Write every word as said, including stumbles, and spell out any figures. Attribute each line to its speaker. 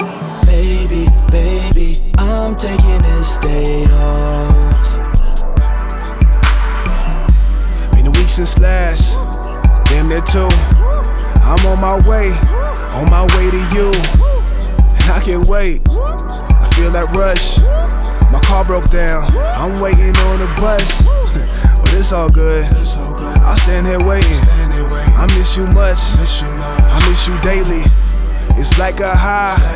Speaker 1: Baby, baby, I'm taking this day off.
Speaker 2: Been a week since last, damn near two. I'm on my way, on my way to you. I can't wait, I feel that rush. My car broke down, I'm waiting on the bus. But it's all good, I'll stand here waiting. I miss you much, I miss you daily. It's like a high,